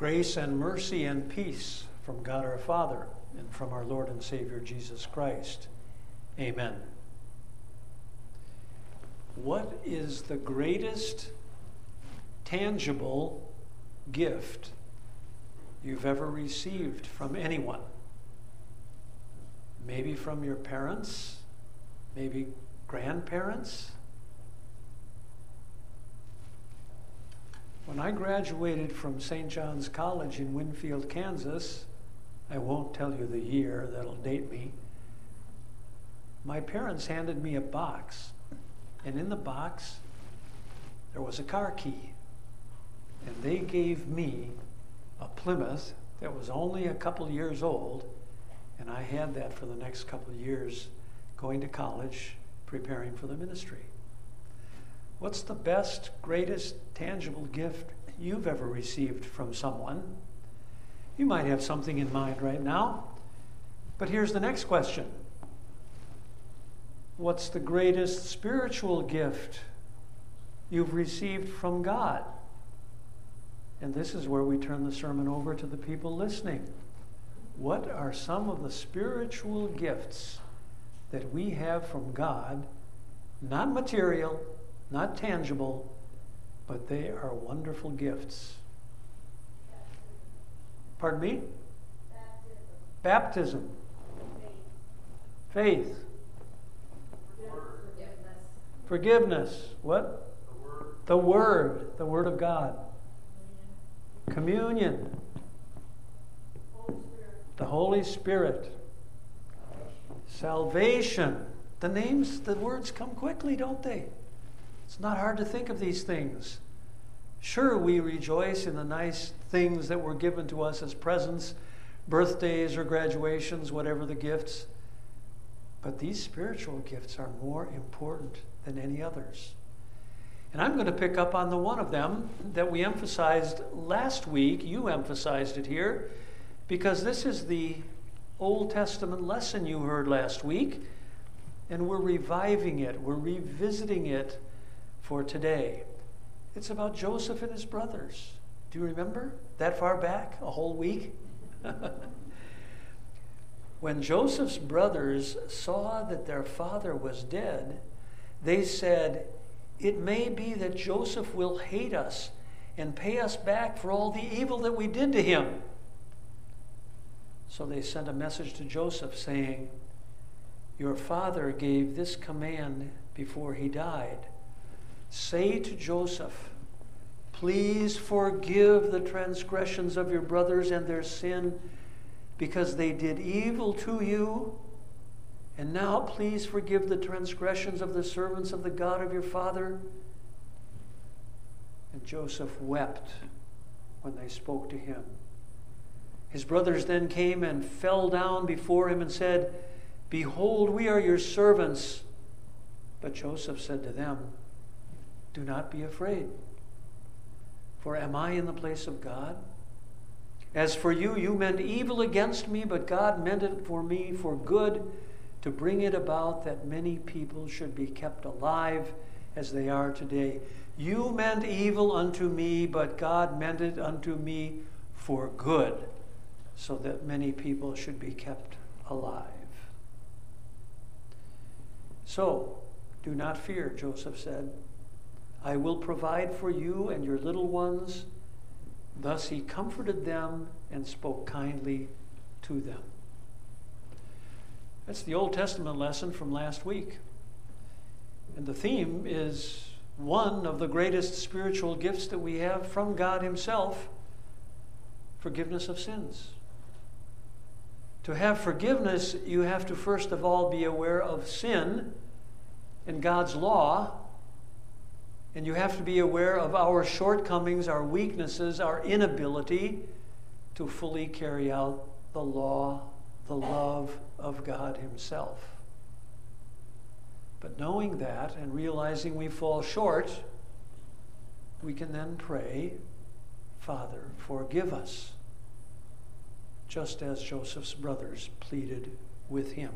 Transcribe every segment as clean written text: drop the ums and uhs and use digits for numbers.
Grace and mercy and peace from God our Father and from our Lord and Savior Jesus Christ. Amen. What is the greatest tangible gift you've ever received from anyone? Maybe from your parents, maybe grandparents. When I graduated from St. John's College in Winfield, Kansas, I won't tell you the year, that'll date me, my parents handed me a box, and in the box there was a car key, and they gave me a Plymouth that was only a couple years old, and I had that for the next couple of years, going to college, preparing for the ministry. What's the best, greatest, tangible gift you've ever received from someone? You might have something in mind right now, but here's the next question. What's the greatest spiritual gift you've received from God? And this is where we turn the sermon over to the people listening. What are some of the spiritual gifts that we have from God, not material, not tangible, but they are wonderful gifts? Pardon me? Baptism. Faith. Forgiveness. What? The Word. The Word of God. Communion. The Holy Spirit. Salvation. The words come quickly, don't they? It's not hard to think of these things. Sure, we rejoice in the nice things that were given to us as presents, birthdays or graduations, whatever the gifts. But these spiritual gifts are more important than any others. And I'm going to pick up on the one of them that we emphasized last week. You emphasized it here, because this is the Old Testament lesson you heard last week, and we're reviving it, we're revisiting it for today. It's about Joseph and his brothers. Do you remember? That far back? A whole week? When Joseph's brothers saw that their father was dead, they said, "It may be that Joseph will hate us and pay us back for all the evil that we did to him." So they sent a message to Joseph saying, "Your father gave this command before he died. Say to Joseph, 'Please forgive the transgressions of your brothers and their sin, because they did evil to you. And now please forgive the transgressions of the servants of the God of your father.'" And Joseph wept when they spoke to him. His brothers then came and fell down before him and said, "Behold, we are your servants." But Joseph said to them, "Do not be afraid, for am I in the place of God? As for you, you meant evil against me, but God meant it for me for good, to bring it about that many people should be kept alive as they are today. You meant evil unto me, but God meant it unto me for good, so that many people should be kept alive." "So, do not fear," Joseph said. "I will provide for you and your little ones." Thus he comforted them and spoke kindly to them. That's the Old Testament lesson from last week. And the theme is one of the greatest spiritual gifts that we have from God himself: forgiveness of sins. To have forgiveness, you have to first of all be aware of sin and God's law. And you have to be aware of our shortcomings, our weaknesses, our inability to fully carry out the law, the love of God himself. But knowing that and realizing we fall short, we can then pray, "Father, forgive us," just as Joseph's brothers pleaded with him.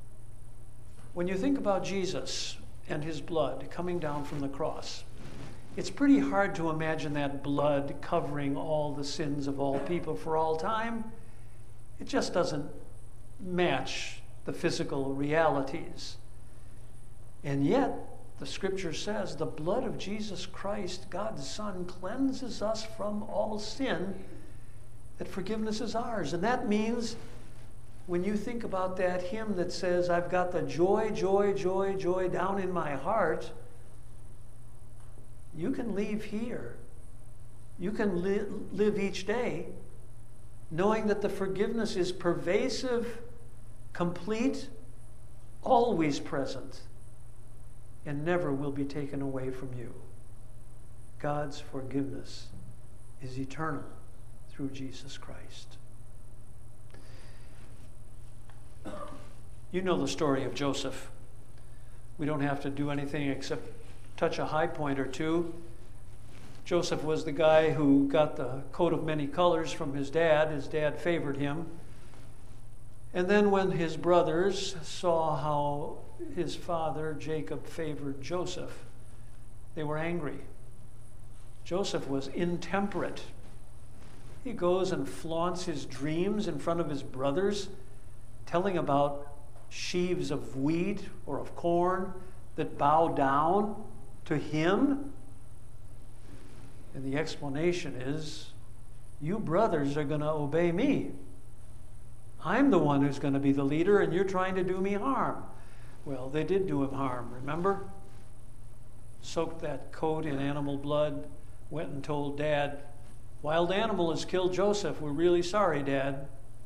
When you think about Jesus and his blood coming down from the cross, It's pretty hard to imagine that blood covering all the sins of all people for all time. It just doesn't match the physical realities. And yet, the scripture says the blood of Jesus Christ, God's Son, cleanses us from all sin, that forgiveness is ours. And that means, when you think about that hymn that says, I've got the joy, joy, joy, joy down in my heart, you can leave here. You can live each day knowing that the forgiveness is pervasive, complete, always present, and never will be taken away from you. God's forgiveness is eternal through Jesus Christ. You know the story of Joseph. We don't have to do anything except touch a high point or two. Joseph was the guy who got the coat of many colors from his dad. His dad favored him. And then when his brothers saw how his father, Jacob, favored Joseph, they were angry. Joseph was intemperate. He goes and flaunts his dreams in front of his brothers, telling about sheaves of wheat or of corn that bow down to him. And the explanation is, you brothers are going to obey me. I'm the one who's going to be the leader, and you're trying to do me harm. Well, they did do him harm, remember? Soaked that coat in animal blood, went and told Dad, wild animal has killed Joseph. We're really sorry, Dad.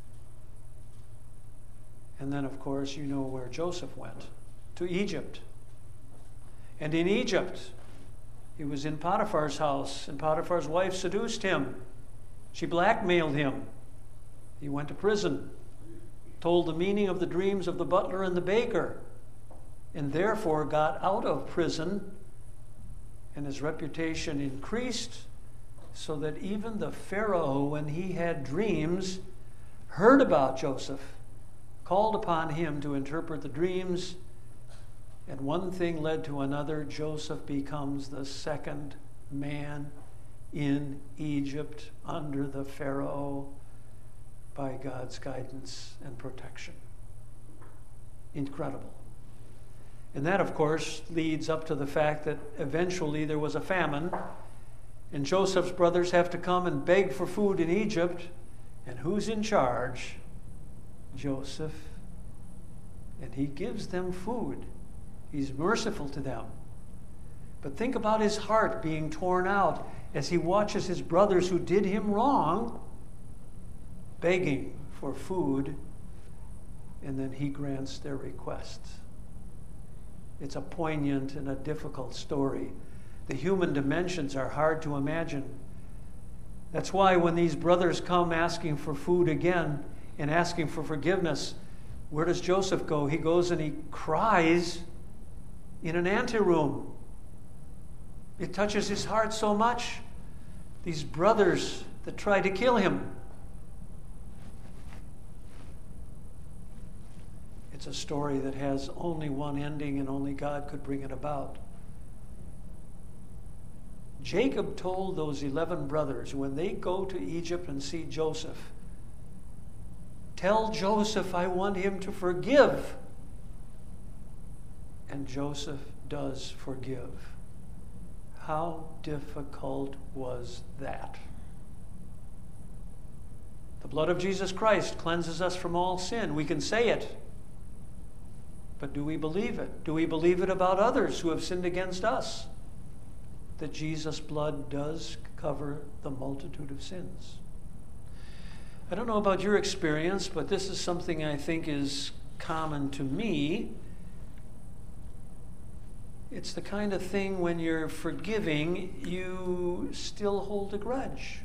And then, of course, you know where Joseph went, to Egypt. And in Egypt, he was in Potiphar's house, and Potiphar's wife seduced him. She blackmailed him. He went to prison, told the meaning of the dreams of the butler and the baker, and therefore got out of prison, and his reputation increased so that even the Pharaoh, when he had dreams, heard about Joseph, called upon him to interpret the dreams, and one thing led to another. Joseph becomes the second man in Egypt under the Pharaoh by God's guidance and protection. Incredible. And that, of course, leads up to the fact that eventually there was a famine, and Joseph's brothers have to come and beg for food in Egypt. And who's in charge? Joseph. And he gives them food. He's merciful to them. But think about his heart being torn out as he watches his brothers who did him wrong begging for food, and then he grants their request. It's a poignant and a difficult story. The human dimensions are hard to imagine. That's why when these brothers come asking for food again and asking for forgiveness, where does Joseph go? He goes and he cries in an anteroom. It touches his heart so much. These brothers that tried to kill him. It's a story that has only one ending, and only God could bring it about. Jacob told those 11 brothers, when they go to Egypt and see Joseph, tell Joseph I want him to forgive. And Joseph does forgive. How difficult was that? The blood of Jesus Christ cleanses us from all sin. We can say it. But do we believe it? Do we believe it about others who have sinned against us? That Jesus' blood does cover the multitude of sins. I don't know about your experience, but this is something I think is common to me. It's the kind of thing when you're forgiving, you still hold a grudge.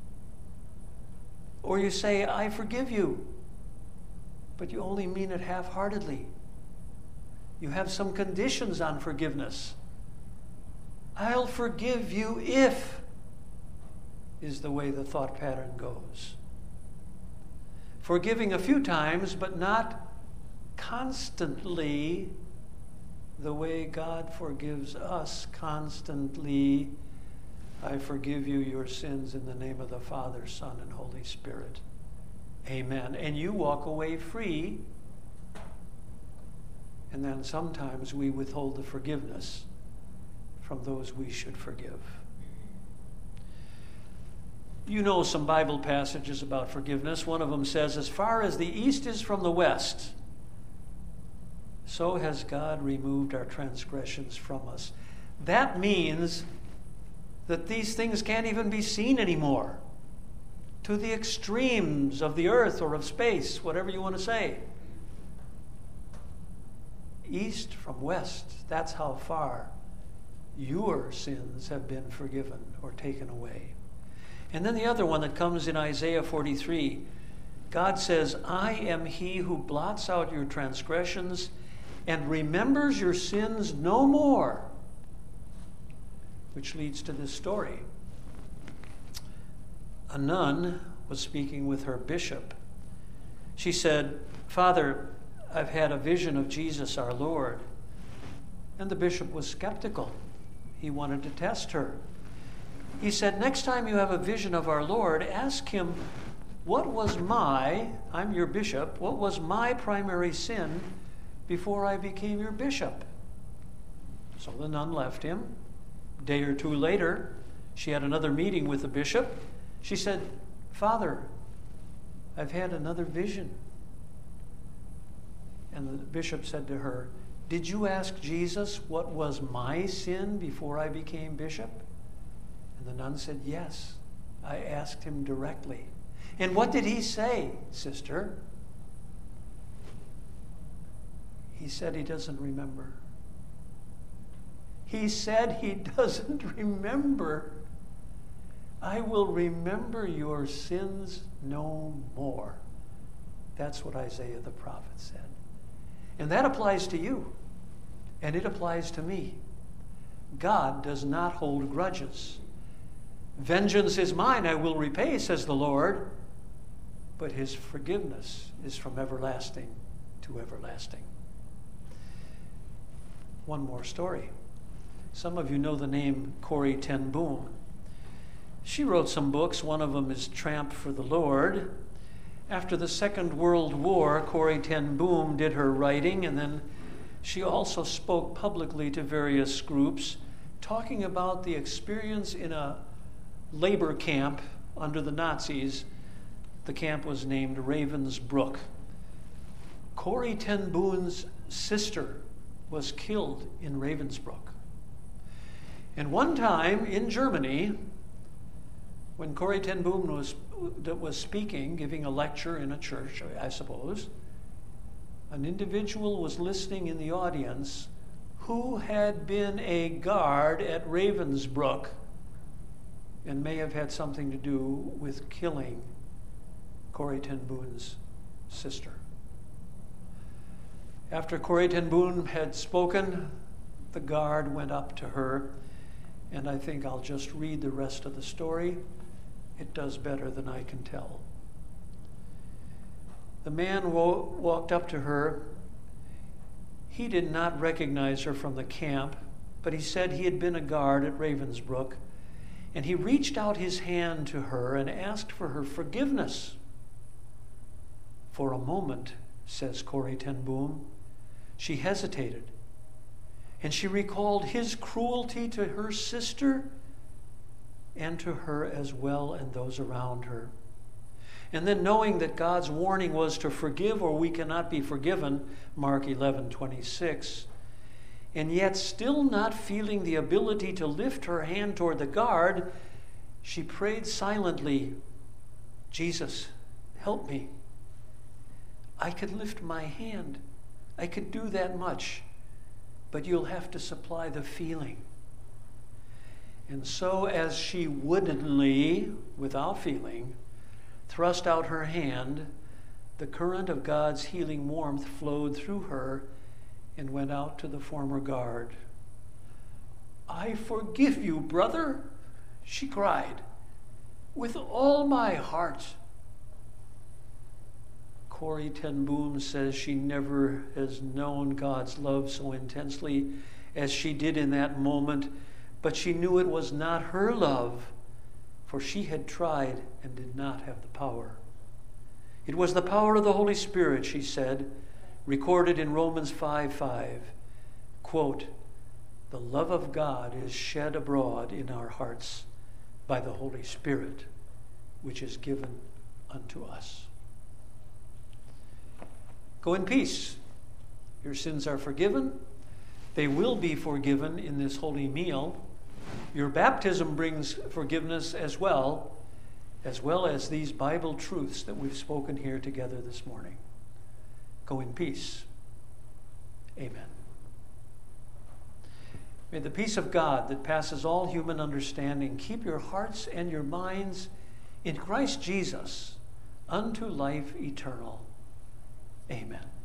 Or you say, I forgive you, but you only mean it half-heartedly. You have some conditions on forgiveness. I'll forgive you if, is the way the thought pattern goes. Forgiving a few times, but not constantly the way God forgives us constantly I forgive you your sins in the name of the Father, Son, and Holy Spirit. Amen. And you walk away free. And then sometimes we withhold the forgiveness from those we should forgive. You know some Bible passages about forgiveness. One of them says, as far as the east is from the west, so has God removed our transgressions from us. That means that these things can't even be seen anymore. To the extremes of the earth or of space, whatever you want to say. East from west, that's how far your sins have been forgiven or taken away. And then the other one that comes in Isaiah 43, God says, I am he who blots out your transgressions and remembers your sins no more. Which leads to this story. A nun was speaking with her bishop. She said, Father, I've had a vision of Jesus our Lord. And the bishop was skeptical. He wanted to test her. He said, next time you have a vision of our Lord, ask him, I'm your bishop, what was my primary sin before I became your bishop? So the nun left him. A day or two later, she had another meeting with the bishop. She said, Father, I've had another vision. And the bishop said to her, did you ask Jesus what was my sin before I became bishop? And the nun said, yes, I asked him directly. And what did he say, sister? He said he doesn't remember. He said he doesn't remember. I will remember your sins no more. That's what Isaiah the prophet said. And that applies to you. And it applies to me. God does not hold grudges. Vengeance is mine, I will repay, says the Lord. But his forgiveness is from everlasting to everlasting. One more story. Some of you know the name Corrie ten Boom. She wrote some books. One of them is Tramp for the Lord. After the Second World War, Corrie ten Boom did her writing, and then she also spoke publicly to various groups, talking about the experience in a labor camp under the Nazis. The camp was named Ravensbrück. Corrie ten Boom's sister was killed in Ravensbrück. And one time in Germany, when Corrie ten Boom was speaking, giving a lecture in a church, I suppose, an individual was listening in the audience who had been a guard at Ravensbrück and may have had something to do with killing Corrie ten Boom's sister. After Corrie ten Boom had spoken, the guard went up to her, and I think I'll just read the rest of the story. It does better than I can tell. The man walked up to her. He did not recognize her from the camp, but he said he had been a guard at Ravensbrück, and he reached out his hand to her and asked for her forgiveness. For a moment, says Corrie ten Boom, she hesitated, and she recalled his cruelty to her sister and to her as well and those around her. And then knowing that God's warning was to forgive or we cannot be forgiven, Mark 11:26, and yet still not feeling the ability to lift her hand toward the guard, she prayed silently, Jesus, help me. I could lift my hand. I could do that much, but you'll have to supply the feeling. And so as she woodenly, without feeling, thrust out her hand, the current of God's healing warmth flowed through her and went out to the former guard. I forgive you, brother, she cried, with all my heart. Corrie ten Boom says she never has known God's love so intensely as she did in that moment, but she knew it was not her love, for she had tried and did not have the power. It was the power of the Holy Spirit, she said, recorded in Romans 5:5. Quote, "The love of God is shed abroad in our hearts by the Holy Spirit, which is given unto us." Go in peace. Your sins are forgiven. They will be forgiven in this holy meal. Your baptism brings forgiveness as well as these Bible truths that we've spoken here together this morning. Go in peace. Amen. May the peace of God that passes all human understanding keep your hearts and your minds in Christ Jesus unto life eternal. Amen.